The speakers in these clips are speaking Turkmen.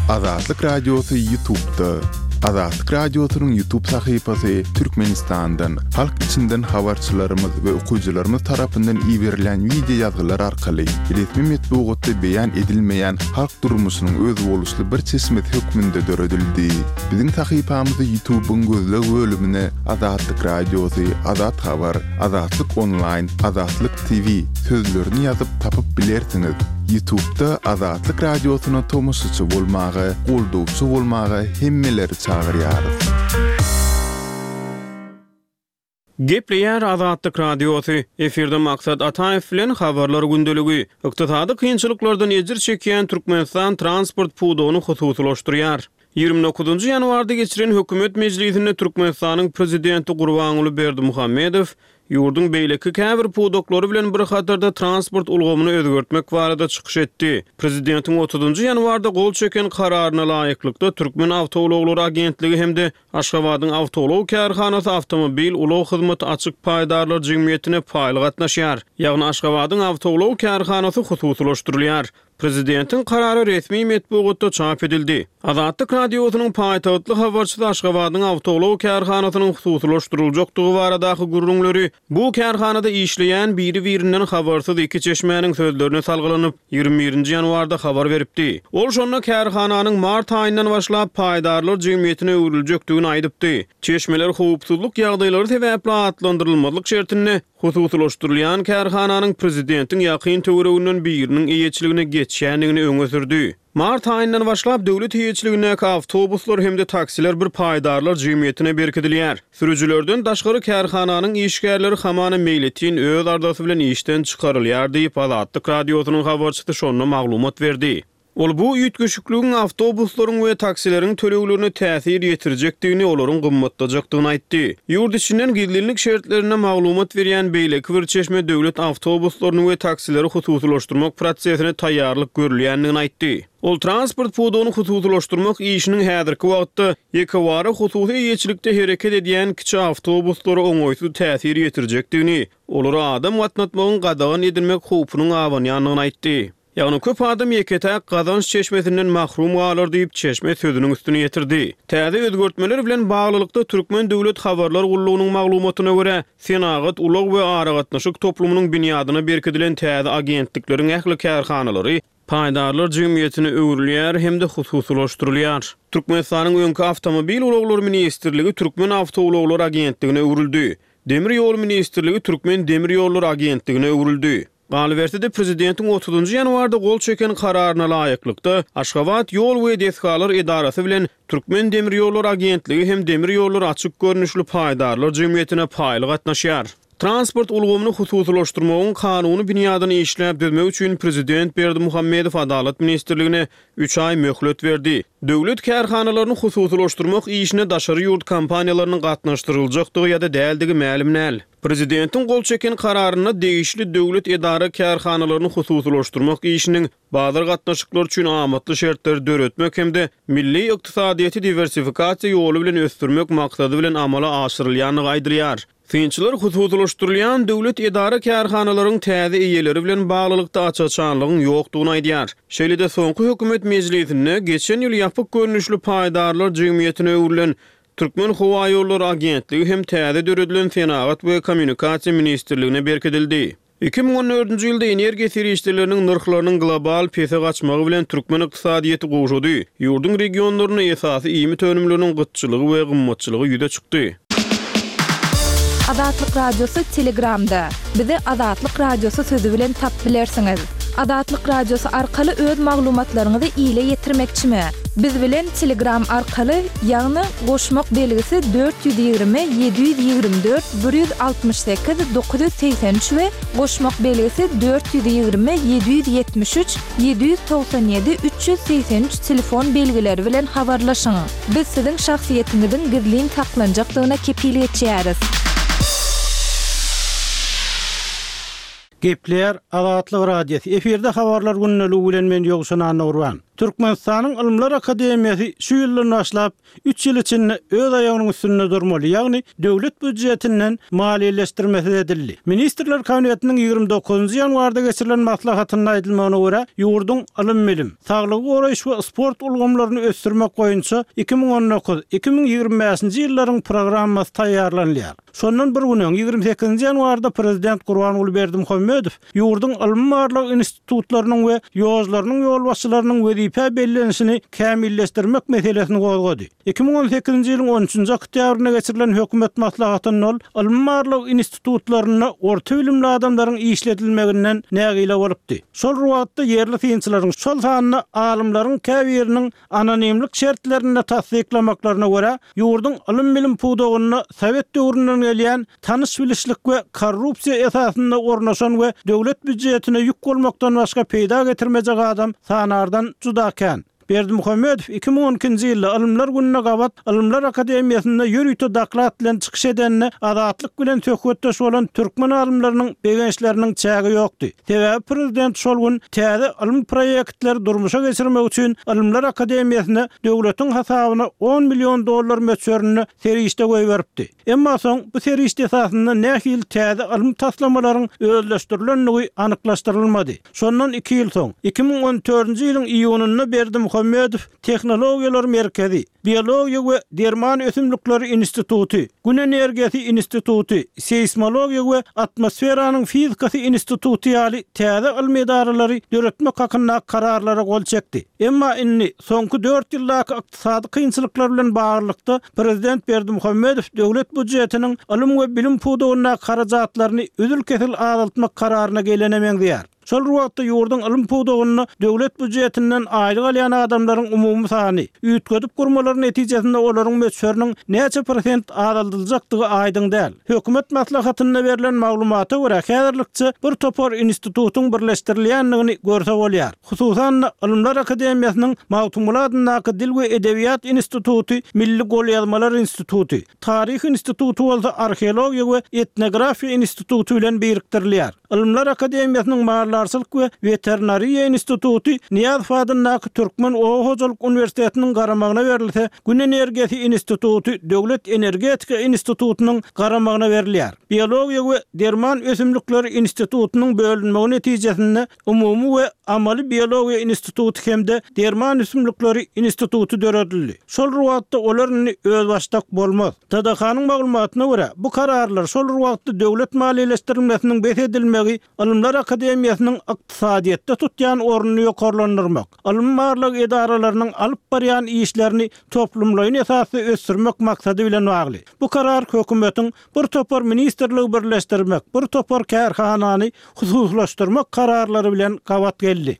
Azatlyk Radiosu YouTube'da. Azatlyk Radiosu'nun YouTube sayfasy Türkmenistan'dan, halk içinden habarçylarymyz we okuwçylarymyz tarapyndan ýiberilen video ýazgylar arkaly resmi metbuatda beýan edilmeýän halk durmuşynyň öz boluşly bir çeşmet hökmünde döredildi. Biziň sayfamyzda YouTube'un gözleg bölümine Azatlyk Radiosu, Azat Habar, Azatlyk Online, Azatlyk TV sözlerini ýazyp tapyp bilersiňiz. YouTube'da Azatlyk Radiosu'na tomusçy bolmagy, goldowçy bolmagy hemmeleri çağırýarys. Gepleýär Azatlyk Radiosu. Eferde maksat Ataýew bilen habarlar gündeligi. Ykdysady kynçylyklardan ejir çekýän Türkmenistan transport pudogyny hususlaşdyrýar. 29 ýanwarda geçiren hökümet mejlisinde Türkmenistanyň prezidenti Gurbanuly Berdimuhammedow ýurdun beýleki käbir pudoklary bilen bir hatarda transport ulgamyny özgertmek barada çykyş etdi. Prezidentiň 30 ýanwarda gol çeken kararyna laýyklykda Türkmen Awtolawlary Agentligi hemde Aşgabatyň Awtolaw kärhanasy awtomobil ulaw hyzmaty açyk paýdarlar jemgyýetine paýly gatnaşýar. Ýagny Aşgabatyň Awtolaw kärhanasy hususlaşdyrylýar. Prezidentiň karary resmi metbuatda çap edildi. Azatlyk Radiosu'nun paýtagtly habarçysy Aşgabatyň Awtolaw kärhanasynyň hususlaşdyryljakdygy baradaky gurrunlary bu kärhanada işleýän biri-birinden habarsyz iki çeşmäniň sözlerine salgylanyp 21-nji ýanwarda habar beripdi. Ol şonda kärhananyň mart aýyndan başlap paýdarlar jemgyýetine öwrüljekdigini aýdypdy. Çeşmeler howpsuzlyk ýagdaýlary sebäpli atlandyrylmalyk şertinde hususlaşdyrylýan kärhananyň prezidentiň ýakyn töwereginden biriniň eýetçiligine geçýändigini öňe sürdi. Mart aýyndan başlap döwlet eýetçiligine awtobuslar hemde taksiler bir paýdarlar jemgyýetine berkidilýär. Sürüjilerden daşgary kärhananyň işgärleri hamana meýletin öz ardasy bilen işden çykarylýar diýip Azatlyk Radiosu'nun habarçysy şonu maglumat berdi. Ol bu ýetgeşikligiň awtobuslaryň we taksileriň töleglerine täsir ýetirjekdigini, olaryň gymmatlajakdygyny aýtdy. Ýurt içinden gizlilik şertlerine maglumat berýän beýleki bir çeşme döwlet awtobuslaryny we taksileri hususlaşdyrmak prosesine taýýarlyk görülýändigini aýtdy. Ol transport pudogyny hususlaşdyrmak işiniň häzirki wagtda ýekewara hususy eýetçilikde hereket edýän kiçi awtobuslary oňoýsuz täsir ýetirjekdigini, olary adam gatnatmagyň gadagan edilmek howpunyň awanýandygyny aýtdy. Ýagny köp adam ýeketäk gazanç çeşmesinden mahrum galar diýip çeşme sözüniň üstüne ýetirdi. Täze özgertmeler bilen baglylykda Türkmen Döwlet Habarlar Gullugynyň maglumatyna görä, Senagat ulag we ara gatnaşyk toplumynyň binýadyna berkidilen täze agentliklerin ähli kärhanalary paýdarlar jemgyýetine öwrülýär hemde hususlaşdyrylýar. Türkmenistanyň öňki awtomobil ulaglary ministrligi Türkmen Awtolawlary Agentligine öwrüldi. Demir ýol ministrligi Türkmen Demir ýollary Agentligine öwrüldi. Galbertide prezidentiň 30 ýanwarda gol çeken kararyna laýyklykda Aşgabat ýol we desgalar edarasy bilen Türkmen Demir ýollary Agentligi hem demir ýollary açyk görnüşli paýdarlar jemgyýetine paýly gatnaşýar. Transport ulgamyny hususlaşdyrmagyň kanuny binýadyny işläp dökmek üçin prezident Berdimuhammedow Adalet ministrligine 3 ay möhlet berdi. Döwlet kärhanalaryny hususlaşdyrmak işine daşary ýurt kompaniýalarynyň gatnaşdyryljakdygy ýa-da däldigi ma'lum näl. Prezidentiň gol çeken kararyna degişli döwlet edara kärhanalaryny hususlaşdyrmak işiniň bazar gatnaşyklar üçin amatly şertler döretmek hemde milli ykdysadyýaty diversifikasiýa ýoly bilen ösdürmek maksady bilen amala aşyrylýanyny aýdyrýar. Finçiler hususlaşdyrylýan döwlet edara kärhanalarynyň täze eýeleri bilen baglylykda açaçanlygyň ýokdugyny aýdýar. Şeýle-de soňky hökümet mejlisinde geçen ýyl ýapyk görnüşli paýdarlar jemgyýetine öwrülen Türkmen Howa ýollary Agentligi hem täze döredilen Senagat we Kommunikasiýa ministrligine berkidildi. 2014-nji ýylda energiýa serişdirleriniň narhlarynyň global pese gaçmagy bilen Türkmen ykdysadyýaty goşudy. Ýurdun regionlaryna esasy ýymit önümleriniň gytçylygy we gymmatçylygy ýüze çykdy. Azatlyk Radiosu Telegramda. Bizi Azatlyk Radiosu sözü bilen tap bilersiňiz. Azatlyk Radiosu arkaly öz maglumatlaryňyzy ýyle ýetirmekçimi? Biz bilen Telegram arkaly ýagny goşmak belgisi 420 724 168 983 we goşmak belgisi 420 773 797 383 telefon belgileri bilen habarlaşyň. Biz siziň şahsiýetiňiziň gizlin taklanjakdygyna kepil etýäris. Gepler Azatlyk radiosu eferde habarlar günneligi bilen men Ýogşan Nurwan. Türkmenistanyň Ilmlar Akademiýasy şu ýyldan başlap 3 ýyl içinde öz aýagynyň üstünde durmaly, ýagny döwlet büdjetinden maliýeleşdirmesi edildi. Ministrler Kabinetiniň 29-njy ýanwarda geçirilen maslahatyna aýdylmagyna görä, ýurdun ilm bilim, saglygy goraýyş we sport ulgamlaryny ösdürmek boýunça 2019-2025-nji ýyllaryň programmasy taýýarlanýar. Şondan bir günden 28-nji ýanwarda Prezident Gurbanuly Berdimuhammedow ýurdun ilm-barlyk institutlarynyň we ýozlarynyň ýolbaşçylarynyň wezipe bellenişini kämilleşdirmek meselesini gozgady. 2018-nji ýylyň 13-nji oktýabryna geçirilen hökümet maslahatynyň ilm-barlyk institutlaryna orta bilimli adamlaryň işletilmeginden nägile bolupdy. Şol ruwatda yerli fiýinçilerin şol sanyny alymlaryň käbiriniň anonimlik şertlerini tasdiklamaklarına görä ýurdun ilm bilim pudogyny Sowet döwründen gelýän tanış bilişlik we korrupsiýa esasynda ornaşan we döwlet büdjetine ýük bolmakdan başga peýda getirmejek adam sanardan judakan. Berdimuhammedow 2012-nji ýylda Ilmlar gününe gabat Ilmlar Akademiýasynda ýürüýte daklat bilen çykyş edenine azatlyk bilen söhbetdeş bolan türkmen alymlarynyň begençleriniň çägi ýokdy. Sebäbi prezident şol gün täze ilm proýektleri durmuşa geçirmek üçin Ilmlar Akademiýasyna döwletiň hasabyna $10 milyon möçberini serişde goýberipdi. Emma soň bu serişde esasynda nähil täze ilm taslamalaryň özleşdirilenligi anyklaşdyrylmady. Şondan 2 ýyl soň 2014-nji ýylyň iýunynda Berdimuhammedow Teknologiýalar Merkezi, Biologiýa we Derman Ösümlikleri Institutu, Gün Energiýasy Institutu, Seismologiýa we Atmosferanyň Fizikasy Institutu ýaly täze ilm edaralary döretmek hakynda kararlara gol çekdi. Emma inni soňky 4 ýyldaky ykdysady kynçylyklar bilen baglykda Prezident Berdimuhammedow döwlet budjetiniň ilm we bilim pudogyna karajatlaryny üzül-kesil azaltmak kararına gelenemeýär. Şol ruwatda ýurdun ilm pudogyny döwlet budjetinden aýryk alýan adamlaryň umumy sany üýtgedip gurmalaryň netijesinde olaryň möçberiniň näçe prosent azaldyljakdygy aýdyň däl. Hökümet maslahatyna berilen maglumata görä häzirlikçe bir topar institutuň birleşdirilýändigini görse bolýar. Hususan Ilmlar Akademiýasynyň Mawtumuladynaky Dil we Edebiýat Institutu, Milli Golýazmalar Institutu, Taryh Institutu bolsa Arheologiýa we Etnografiýa Institutu bilen birikdirilýär. Ilmlar Akademiýasynyň Malarçylyk we Veterinariýa Institutu Niýaz Fadynaky Türkmen Owa Hojalyk Universitetiniň garamagyna berilse, Gün Energiýasy Institutu Döwlet Energetika Institutunyň garamagyna berilýär. Biologiýa we Derman Ösümlikleri Institutunyň bölünmegi netijesinde umumy we amaly biologiýa institutu hemde Derman Ösümlikleri Institutu döredildi. Şol ruwatda olaryny öz başdak bolmaz. TDK-nyň maglumatyna görä bu kararlar şol ruwatda döwlet maliýeleşdirilmesiniň besedilmegi Ilmlar Akademiýasynyň ykdysadyýetde tutýan ornuny ýokarlandyrmak, ilm barlyk edaralarynyň alyp barýan işlerini toplumlaryň esasy ösdürmek maksady bilen bagly. Bu karar hökümetiň bir topar ministrligi birleşdirmek, bir topar kärhanany hususlaşdyrmak kararlary bilen gabat geldi.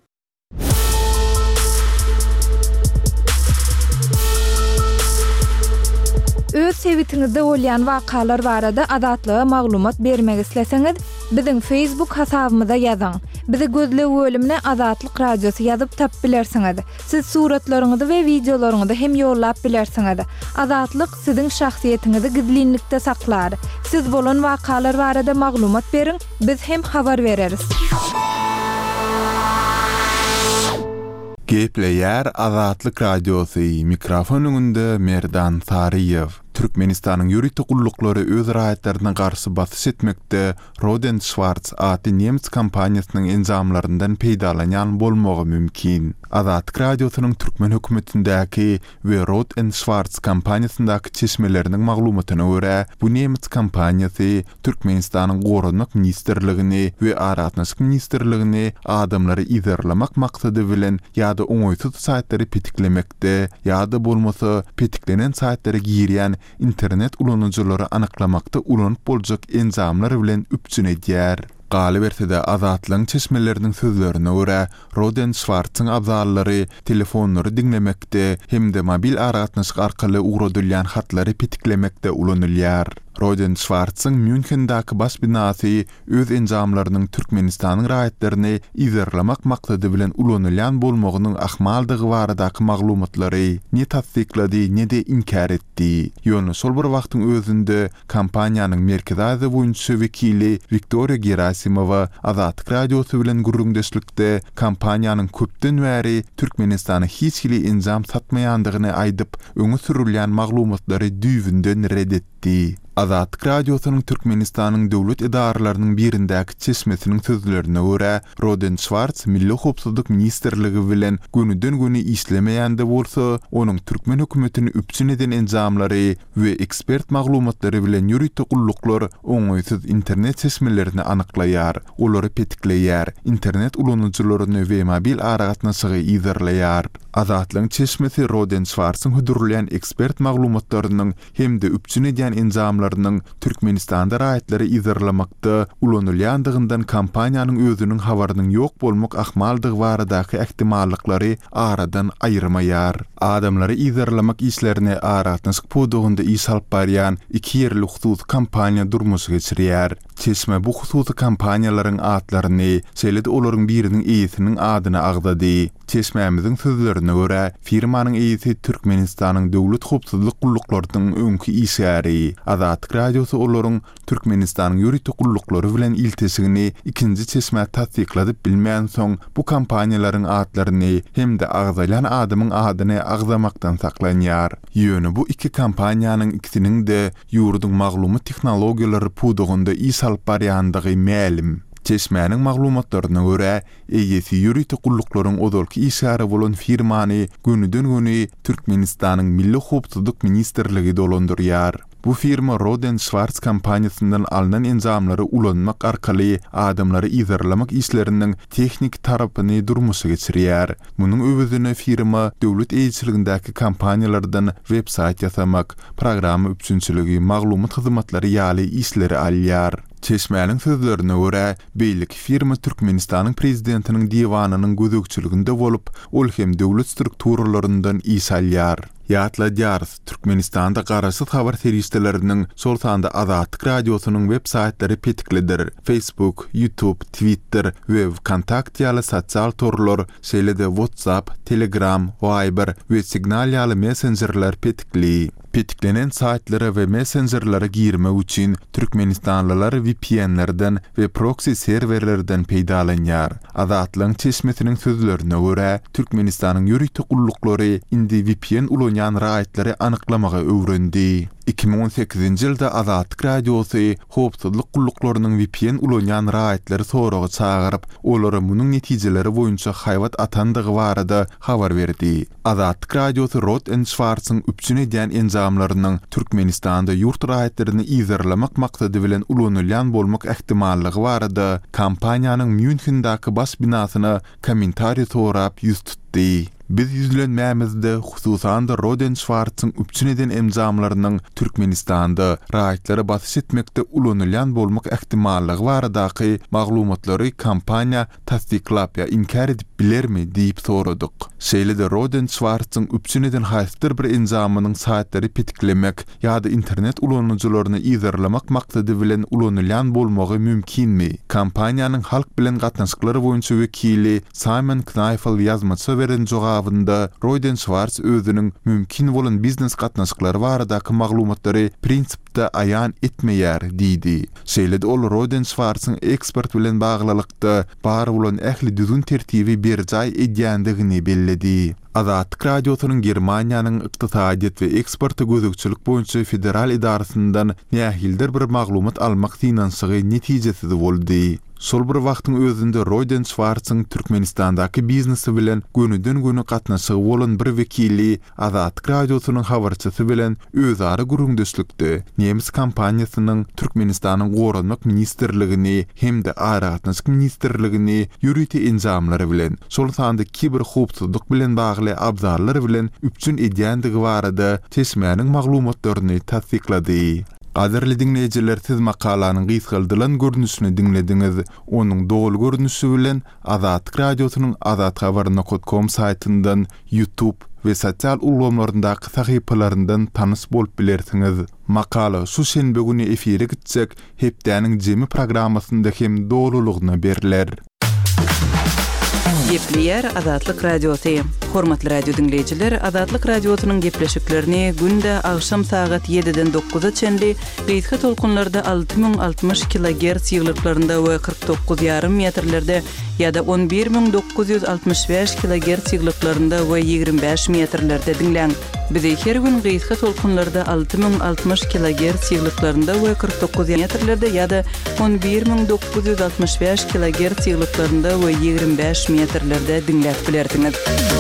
Öz sevitiňizde bolýan wakalar barada azatlyga maglumat bermek isleseňiz, biziň Facebook hasabymyza ýazyň. Bizi gözlep bölümine Azatlyk Radiosu ýazyp tap bilersiňiz. Siz suratlaryňyzy we videolaryňyzy hem ýollap bilersiňiz. Azatlyk siziň şahsiýetiniňizi gizlinlikde saklar. Siz bolan wakalar barada maglumat beriň, biz hem habar bereriz. Gepleýär Azatlyk Radiosu mikrofon öňünde Merdan Saryýew. Türkmenistanyň ýürüýte gullukları öz raýatlaryna garşy basyş etmekde Roden Schwarz adly nemis kompaniýasynyň enzamlaryndan peýdalanýan bolmagy mümkin. Azatlyk Radiosynyň türkmen hökümetindäki we Roden Schwarz kompaniýasyndaky çeşmeleriniň maglumatyna görä, bu nemis kompaniýasy Türkmenistanyň Gorunmak ministrligini we Aratnaşyk ministrligini adamlary izarlamak maksady bilen ýa-da oňoýsuz saýtlary petiklemekde, ýa-da bolmasa petiklenen saýtlary girýän internet ulanıcıları anaklamakta ulanıp boljak enzamlar bilen üpçünedýär. Galy bersede azatlyň çeşmeleriniň sözlerine görä, Roden Schwarz'ın abzallary telefonlary dinlemekde hemde mobil aratnaşyk arkaly uğradylýan hatlary petiklemekde ulanylýar. Roden Schwartz'ın München'daki bas binasy öz enjamlarynyň Türkmenistanyň raýatlaryny izerlemek maksady bilen ulanylýan bolmagynyň ahmaldygy baradaky maglumatlary ne tasdiklady ne de inkar etdi. Ýöne şol bir wagtyň özünde kampaniýanyň merkezi boýunça wekili Viktoria Gerasimowa Azatlyk Radiosy bilen gurrundeşlikde kampaniýanyň köpden bäri Türkmenistana hiç hili enjam satmaýandygyny aýdyp öňe sürilýän maglumatlary düýbünden reddetti. Azatlyk Radiosynyň Türkmenistanyň döwlet idaralarynyň birindäki çeşmesiniň sözlerine görä, Roden Schwartz Milli Howpsuzlyk Ministrligi bilen günüden-güni işlemeýände bolsa, onuň türkmen hökümetini üpçün eden enjamlary we ekspert maglumatlary bilen ýürüýte gulluklar oňaýsyz internet çeşmelerini anyklaýar, olary petikleýär, internet ulanujylaryny we mobil aragatnaşygy izerleýär. Azatlyk çeşmesi Roden Schwartz'ın hüdürleyen ekspert maglumatlarynyň hem de üpçün eden enjamlarynyň Türkmenistanda raýatlary izerlemekde ulanylýandygyndan kampaniýanyň özüniň habarynyň ýok bolmak ahmaldygy baradaky ähtimallyklary aradan aýyrmaýar. Adamlary izerlemek işlerini aratnaşyk podugynda iş alyp barýan iki ýerli husus kampaniýa durmuşy geçirýär. Çeşme bu husus kampaniýalaryň atlaryny, şeýle-de olaryň biriniň eýisiniň adyny agdady. Çeşmämiziň sözlerine görä, firmanyň eýisi Türkmenistanyň döwlet howpsuzlyk gulluklarynın öňkü işgäri. Azatlyk Radiosy olaryň Türkmenistanyň ýürüýte gulluklary bilen iltisigini ikinji çeşmä tasdiklady bilmän soň bu kampaniýalaryň atlaryny hem de agdalan adamyň adyny agdamakdan saklanýar. Ýöne bu iki kampaniýanyň ikisiniň de ýurduň maglumat tehnologiýalary pudugynda iş alyp barýandygy mälim. Çeşmäniň maglumatlaryna görä, eýesi ýürüýte gulluklaryň odolky işgäri bolan firmany günüden-güni Türkmenistanyň Milli Howpsuzlyk Ministrligi dolandyrýar. Bu firma Roden Schwartz kampaniýasyndan alynan enjamlary ulanmak arkaly adamlary izerlemek işleriniň teknik tarapyny durmuşy geçirýär. Munyň öwüzine firma döwlet eýçiligindäki kampaniýalardan websayt ýasamak, programma üçinçiligi, maglumat hyzmatlary ýaly işleri alýar. Çeşmäniň sözlerine görä, beýlik firma Türkmenistanyň prezidentiniň diwanynyň gözegçiliginde bolup, ol hem döwlet strukturlaryndan iş alýar. Ýatla Diyars, Türkmenistanda garaşsyz habar serýisleriniň şol sanda Azatlyk Radiosynyň websaytlary petiklidir. Facebook, YouTube, Twitter we Kontakt ýaly sosial torlar, şeýle-de WhatsApp, Telegram, Viber we Signal ýaly messengerler petikli. Petiklenen saytlara we messengerlara girmek üçin Türkmenistanlylar VPN-lerden we proxy serverlerden peýdalanýar. Azatlyk çeşmesiniň sözlerine görä, Türkmenistanyň ýürüýte gulluklary indi VPN ulanýan raýatlary anyklamaga öwrendi. 2018-nji ýylda Azatlyk Radiosy howpsuzlyk gulluklarynyň VPN ulanýan raýatlary soragy çagyryp, olary munyň netijeleri boýunça haýwat atandygy barada habar berdi. Azatlyk Radiosy Roden Schwartz'ın üpçün eden enjamlarynyň Türkmenistanda ýurt raýatlaryny izerlemek maksady bilen ulanylýan bolmak ähtimallygy barada kampaniýanyň München'däki bas binasyna kommentariýa sorap ýüz tutdy. Biz yüzlenmämizde hususan da Roden Schwartz'ın üpçün eden enjamlarynyň Türkmenistanda raýatlary basyş etmekde ulanylýan bolmak ähtimallygy baradaky maglumatlary kampaniýa tasdiklap ýa inkar edip bilermi diýip soradyk. Şeýle-de Roden Schwartz'ın üpçün eden haýsyr bir enjamynyň saýtlary petiklemek ýa-da internet ulanujylaryny izerlemek maksady bilen ulanylýan bolmagy mümkinmi? Kampaniýanyň halk bilen gatnaşyklary boýunça wekili Simon Kneifel ýazmaça beren jogabynda Roden Schwartz özüniň mümkin bolan biznes gatnaşyklary baradaky maglumatlary prinsipde aýan etmeýär diýdi. Şeýle-de ol Roden Schwartz'ın ekspert bilen baglylykda bar bolan ähli düzün tertibi berjaý edýändigini belledi. Azatlyk Radiosynyň Germaniýanyň ykdysadyýat we eksporty gözegçilik boýunça federal idarasyndan nähildir bir maglumat almak synanşygy netijesi boldy. Sol bir wagtyň özünde Roden Schwartz'ın Türkmenistandaky biznesi bilen günüden-güni gatnaşygy bolan bir wekili Azatlyk Radiosynyň habarçysy bilen özara gurrundeşlikde Nemis kampaniýasynyň Türkmenistanyň Goranmak Ministrligini hem de Aragatnaşyk Ministrligini ýürüýte enjamlary bilen şol sanda kiber howpsuzlyk bilen bagly abzarlar bilen üpçün edýändigi barada çeşmäniň maglumatlaryny tasdiklady. Gaderli dinleyijiler siz makalanyň gysgaldylan görnüşini dinlediňiz. Onuň dogul görnüşi bilen Azatlyk radiosynyň azathabarny.com saytyndan, YouTube we sosial ulgamlaryndaky sahypalaryndan tanys bolup bilersiňiz. Makala şu şenbe güni efire gitjek, hepdäniň jemi programmasynda hem dogululygyna beriler. Gepleýär Azatlyk radiosu. Hormatly radio dinleyijiler, Azatlyk radiosynyň gepleşiklerini günde agşam saat 7-den 9-a çenli beýtge tolkunlarda 6060 kHz ýyglyklarynda we 49,5 metrlerde ýa-da 11965 kHz ýyglyklarynda we 25 metrlerde dinleň. Bizi her gün beýtge tolkunlarda 6060 kHz ýyglyklarynda we 49 metrlerde ýa-da 11965 kHz ýyglyklarynda we 25 metrlerde dinläp bilerdiňiz.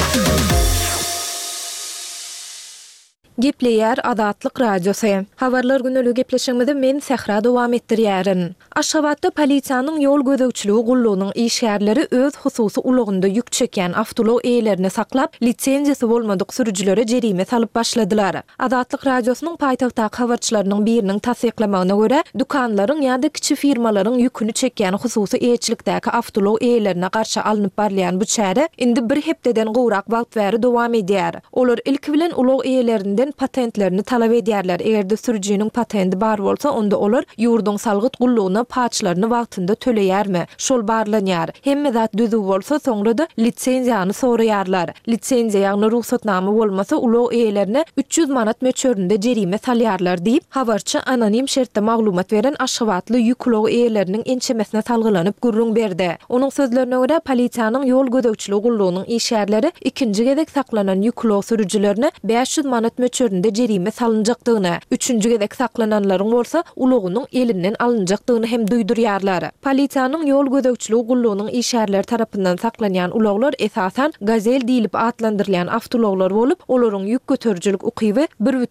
Gepleýär Azatlyk radiosu. Habarlar günlük gepleşigimizde men Sehra dowam etdirýärin. Aşgabatda polisiýanyň ýol gözegçiligi gullugynyň işgärleri öz hususy ulugynda ýük çeken awtolog eýlerini saklap, lisensiýasy bolmadyk sürüjilere jerime salyp başladylar. Azatlyk radiosynyň paýtagtdaky habarçylarynyň biriniň tasdiklamagyna görä, dukanlaryň ýa-da kiçik firmalaryň ýükünü çeken hususy eýçilikdäki awtolog eýlerine garşy alınıp barlayan bu çäre indi bir hepdeden gowrak wagt bäri dowam edýär. Olar ilki bilen ulug eýlerinden patentlerini talap edýärler. Egerde sürüjiniň patenti bar bolsa, onda olar ýurduň salgyt gullugyna paçlaryny wagtynda töleýärmi? Şol barlanýar. Hemme zat düzü bolsa, soňra da lisensiýany soraýarlar. Lisensiýa ýagny ruhsatnama bolmasa, ulug eýlerine 300 manat möçöründe jerime salýarlar diýip habarçy anonim şertde maglumat beren Aşgabatly ýük ulug eýleriniň ençemesine salgylanyp gurrun berdi. Onuň sözlerine görä, polisiýanyň ýol gözegçiligi gullugynyň işgärleri ikinji gezek saklanan ýük ulug sürüjilerine 500 manat möçöründe jerime salynjakdygyny, üçünji gezek saklananlaryň bolsa ulugynyň elinden alynjakdygyny hem duýdurýarlar. Polisiýanyň ýol gözegçiligi gullugynyň işgärleri tarapyndan saklanýan uluglar esasen gazel diýilip atlandyrylýan awtologlar bolup, olaryň ýük götürjilik ukyby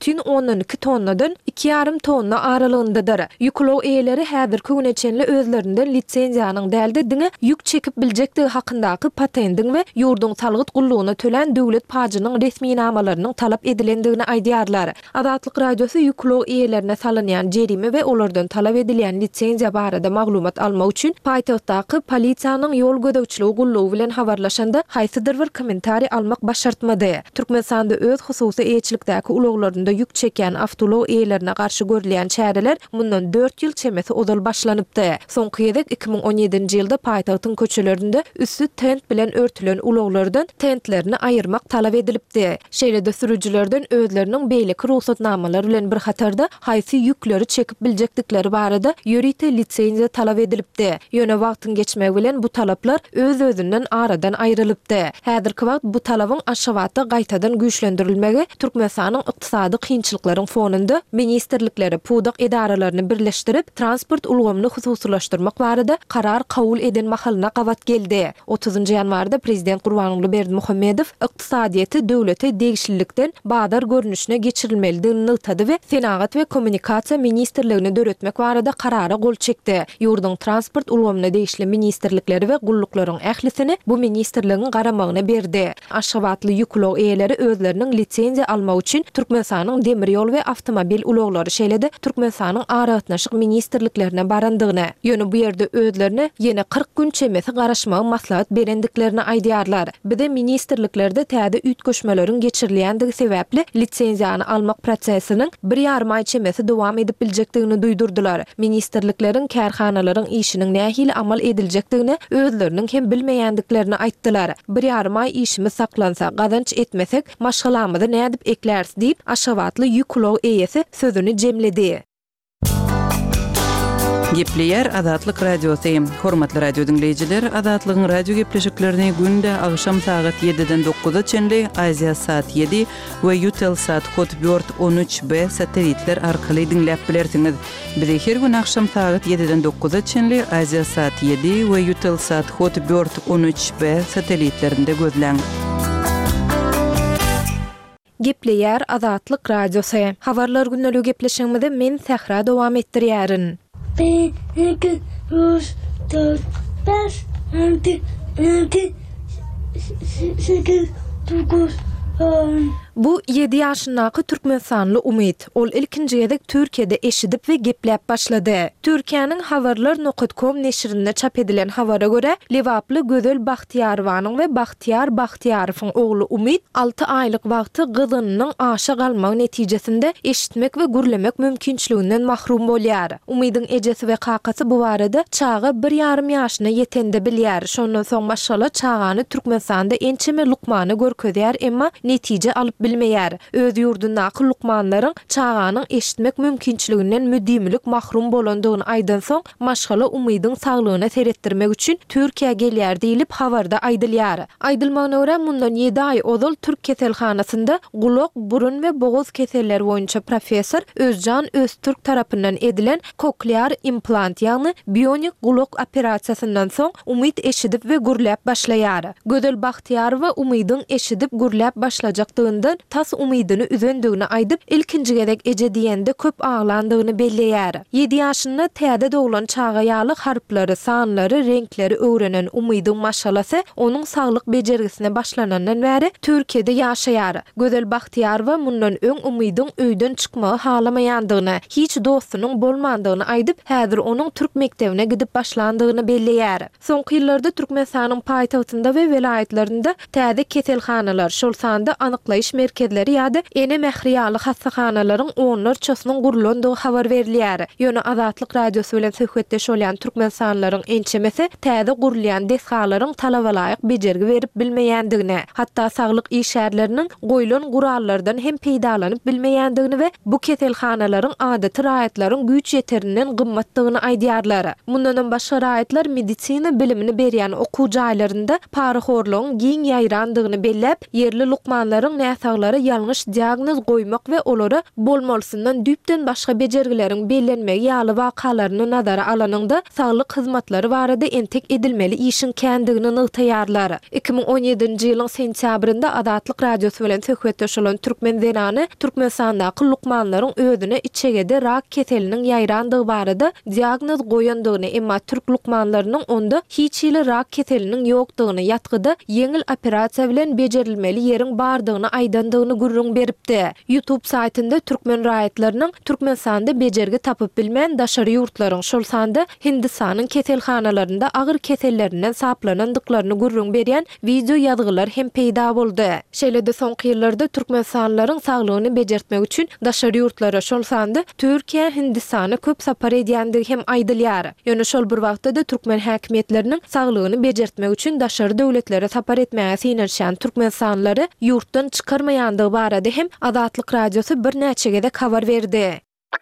1,12 tonnadan 2,5 tonna aralygyndadyr. Ýük ulug eýleri häzirki güneçenli özlerinden lisensiýanyň däldi diňe ýük çekip biljektigi hakyndaky patentin we ýurduň salgyt gullugyna tölen döwlet paçynyň resmi namalarynyň talap edilendigini aýdýarlar. Azatlyk radiosu ýük ulug eýlerine salynýan jerime we olardan talap edilen lisensiýa barada maglumat almak üçin paýtagtdaky polisiýanyň ýol gözegçiligi gullugy bilen habarlaşanda haýsydyr bir kommentari almak başartmady. Türkmenistanda öz hususy eýçilikdäki uluglarynda ýük çeken awtolog eýlerine garşy görülen çäreler mundan 4 ýyl çemesi odal başlanypdy. Soňky ýedek 2017-nji ýylda paýtagtyň köçelerinde üstü tent bilen örtülen uluglardan tentlerini aýyrmak talap edilipdi. Şeýlede sürüjilerden özleriniň beýleki ruhsatnamalary bilen bir hatarda haýsy ýükleri çekip biljekdikleri barada ýörite lisensiýa talap edilipdi. Ýöne wagtyň geçmegi bilen bu talaplar öz-özünden aradan aýrylypdy. Häzirki wagt bu talabyň Aşgabatda gaýtadan güýçlendirilmegi Türkmenistanyň ykdysady kynçylyklaryň fonunda ministrlikleri pudak edaralaryny birleşdirip transport ulgamyny hususlaşdyrmak barada karar kabul eden mahalyna gawat geldi. 30-njy ýanwarda prezident Gurbanuly Berdimuhammedow ykdysadyýety döwlete degişlilikden badar görnüşine geçirilmelidigini nytady we Senagat we Kommunikasiýa ministrligini döretmek barada karara gol çekdi. Ýurduň transport ulgamyna degişli ministrlikleri we gulluklaryň ählisini bu ministrligiň garamagyna berdi. Aşgabatly ýük ulug eýleri özleriniň lisensiýa almak üçin Türkmenistanyň demir ýol we awtomobil uluglary şeýlede Türkmenistanyň aragatnaşyk ministrliklerine barandygyny, ýöne bu ýerde özlerine ýene 40 gün çemesi garaşmagy maslahat berendiklerini aýdýarlar. Bide ministrliklerde täze üýtgeşmeleriň geçirilýändigi sebäpli lisensiýany almak prosesiniň 1,5 aý çemesi dowam edip biljekdigini duýdurdular. Ministrlikleriň kärhanalaryň işiniň nähili amal ediljekdigini özleriniň hem bilmeýändiklerini aýtdylar. 1,5 aý işimiz saklansa, gazanç etmesek, maşgalamyzy nädip eklärs diýip Aşgabatly ýük ulug eýesi sözüni jemledi. Gepleýär Azatlyk radiosu. Hormatly radio dinleyijiler, Azatlygyň radio gepleşiklerini günde agşam saat 7-den 9-a çenli Asiasat 7 we Eutelsat Hotbird 13B satelitler arkaly dinläp bilersiňiz. Bizi her gün agşam saat 7-den 9-a çenli Asiasat 7 we Eutelsat Hotbird 13B satelitlerinde gözleň. Gepleýär Azatlyk radiosu. Habarlar günlük gepleşigimizde men Sehra dowam etdirýärin. Bu 7 ýaşyndaky türkmensanly Umid. Ol ilkinji gezek Türkiýede eşidip we gepläp başlady. Türkiýanyň habarlar.com neşrinde çap edilen habara göre Lewaply Gözel Bahtiýarowanyň we Bahtiýar Bahtiýarowyň ogly Umid 6 aýlyk wagty gyzynyň aşa galmagy netijesinde eşitmek we gürlemek mümkinçiliginden mahrum bolýar. Umidyň ejesi we kakasy bu barada çağı 1,5 ýaşyna ýetende bilýär. Şondan soň başgala çağany Türkmenistanda ençeme lukmany görkezýär, emma netije alyp bilmeýär. Öz ýurdundaky lukmanlaryň çağanyň eşitmek mümkinçiliginden müdimlik mahrum bolandygyny aýdan soň maşgala Umidyň saglygyna seretdirmek üçin Türkiýe gelýär diýilip habarda aýdylýar. Aýdylmagyna görä mundan 7 aý ozal Türk keselhanasynda gulak, burun we boğaz keselleri boýunça professor Özcan Öztürk tarapyndan edilen koklear implant ýagny bionik gulak operasiýasyndan soň Umid eşidip we gürläp başlaýar. Gözel Bahtiýarowa Umidyň eşidip gürläp başlajakdygyndan tas umidyny üzendigini aýdyp ilkinji gezek eje diýende köp ağlandygyny belleýär. 7 ýaşynda täze doglan çağa ýaly harplary, sanlary, renkleri öwrenen Umidyň maşalasy onuň saglyk bejergisine başlanandan bäri Türkiýede ýaşaýar. Gözel Bahtiýarowa mundan öň Umidyň öýden çykmagy halamaýandygyny, hiç dostunyň bolmandygyny aýdyp, häzir onuň türk mektebine gidip başlandygyny belleýär. Soňky ýyllarda Türkmenistanyň paýtagtynda we welaýetlerinde täze keselhanalar, şol sanda anyklaýyş merkezleri ýa-da ene mähriýaly hastahanalaryň onlarçasynyň gurulandygy habar berilýär. Ýöne Azatlyk Radiosu bilen söhbetdeş bolýan türkmensanlaryň ençemesi täze gurulýan deshalaryň talabalaýyk bejergi berip bilmeýändigine, hatda saglyk işärleriniň goýulan gurallardan hem peýdalanyp bilmeýändigini we bu keselhanalaryň adaty raýatlaryň güýç ýeterinden gymmatdygyny aýdýarlar. Mundan başga raýatlar medisina bilimini berýän okuw jaýlarynda paraxorlygyň giň ýaýrandygyny belläp, yerli lukmanlaryň näsaglary ýalňyş diagnoz goýmak we olary bolmalysyndan düpden başga bejergileriň bellenmegi ýaly wakalaryny nazara alanynda saglyk hyzmatlary barada entek edilmeli işin kendigini nygtaýarlar. 2017-nji ýylyň sentýabrynda Azatlyk Radiosu bilen söhbetdeş bolan türkmen zenany Türkmenistandaky lukmanlaryň özüne içegede rak keseliniň ýaýrandygy barada diagnoz goýandygyny, emma türk lukmanlarynyň onda hiç ýyly rak keseliniň ýokdugyny, ýatgyda yeňil operasiýa bilen bejerilmeli ýeriň bardygyny aýdandygyny gürrüň beripdi. YouTube saytynda türkmen raýatlarynyň Türkmenistanda bejergi tapyp bilmän daşary ýurtlaryň, şol sanda Hindistanyň keselhanalarynda agyr kesellerinden saplanandyklaryny gürrüň berýän video ýazgylar hem peýda boldy. Şeýlede soňky ýyllarda türkmensanlaryň saglygyny bejertmek üçin daşary ýurtlara, şol sanda Türkiýe, Hindistana köp sapar edýändigi hem aýdylýar. Ýöne şol bir wagtda türkmen häkimetleriniň saglygyny bejertmek üçin daşary döwletlere sapar etmäge synyrşan türkmensanlary ýurtdan çykarmaýandygy barada hem Azatlyk Radiosu bir näçe gezek habar berdi.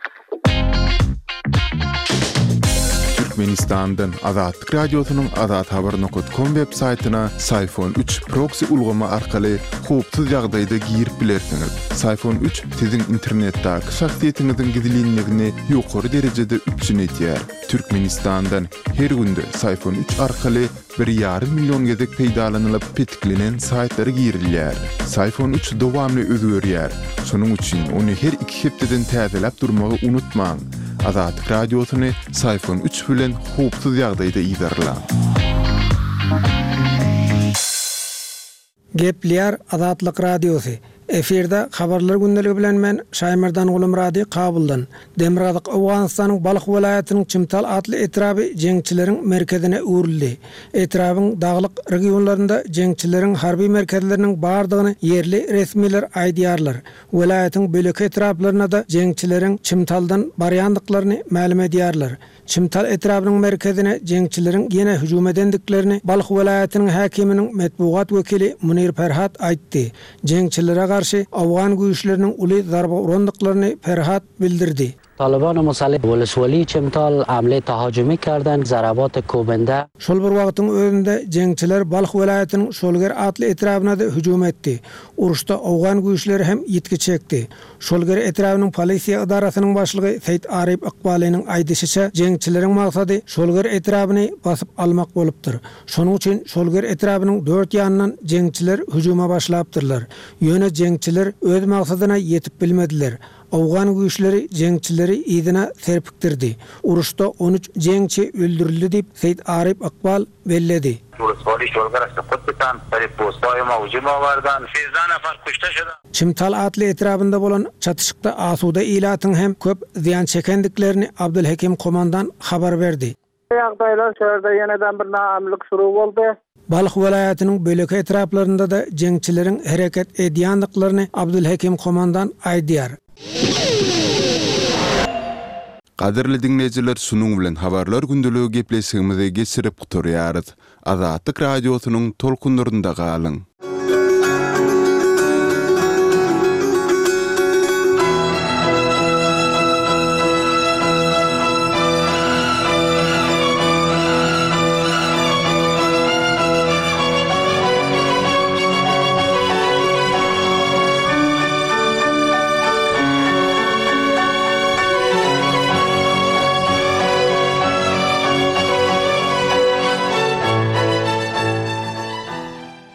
Türkmenistandan Azatlyk Radiosynyň azathabar.com web saytyna Sayfon 3 proxy ulgama arkaly howpsuz ýagdaýda girip bilersiňiz. Sayfon 3 siziň internetdäki şahsiýetiňiziň gizlinligini ýokary derejede üçinetýär. Türkmenistandan her günde Sayfon 3 arkaly 1,5 million gezek peýdalanylyp petiklenen saytlara girilýär. Sayfon 3 dowamly özgörýär. Şonuň üçin ony her 2 hepdeden täzelep durmagy unutmaň. Azatlyk Radiosyny Sayfon 3 bilen howpsuz ýagdaýda iýdirler. Gepler Azatlyk Radiosu. Eferde habarlar gündeligi bilen men Şaýmardan Gulumrady Kabuldan. Demirgazyk Awganystanyň Balyk welaýatynyň Çymtal atly etraby jeňçileriň merkezine öwrildi. Etrabyň daglyk regionlarynda jeňçileriň harby merkezleriniň bardygyny yerli resmiler aýdýarlar. Welaýatyň bölek etraplaryna da jeňçileriň Çymtaldan barýandyklaryny ma'lum edýärler. Çymtal etrabynyň merkezine jeňçileriň ýene hüjum edendiklerini Balyk welaýatynyň häkiminiň metbuat wekili Munir Ferhat aýtdy. Jeňçilere karşı Afgan güýçleriniň uly zarba urandyklaryny Ferhat bildirdi. طالبان مسلح ولسوالی چمتال عمله تهاجمی کردند ضربات کوبنده. Şol bir wagtyň özünde jeňçiler Balyk welaýatynyň Şolger atly etrabyna da hüjum etdi. Uruşda Afgan güýçleri hem ýetki çekdi. Şolger etrabynyň polisiýa idarasynyň başlygy Seyit Arif Iqbalynyň aýdysynça jeňçileriň maksady Şolger etrabyny basyp almak bolupdyr. Şonuň üçin Şolger etrabynyň 4 ýanyndan jeňçiler hüjuma başlapdyrlar. Ýöne jeňçiler öz maksadyna ýetip bilmediler. Awgan güýçleri jeňçileri ýygyna serpikdirdi. Uruşda 13 jeňçi öldürildi diýip Seyit Arif Akbal belledi. Çimtal atly etrabında bolan çatışykda asuda ilatyň hem köp ziýan çekendiklerini Abdulhakim komandan habar berdi. Ýagdaýlar şeýerde ýeneden bir naamlyk şuruw boldy. Balyk welaýatynyň böleki etraplarynda da jeňçileriň hereket edýändiklaryny Abdulhakim komandan aýdýar. Qadirli dinleyijiler, sunuň bilen habarlar gündeligi gepleşigimizi geçirip guturýarys. Azatlyk radiosynyň tolkunlarynda galyň.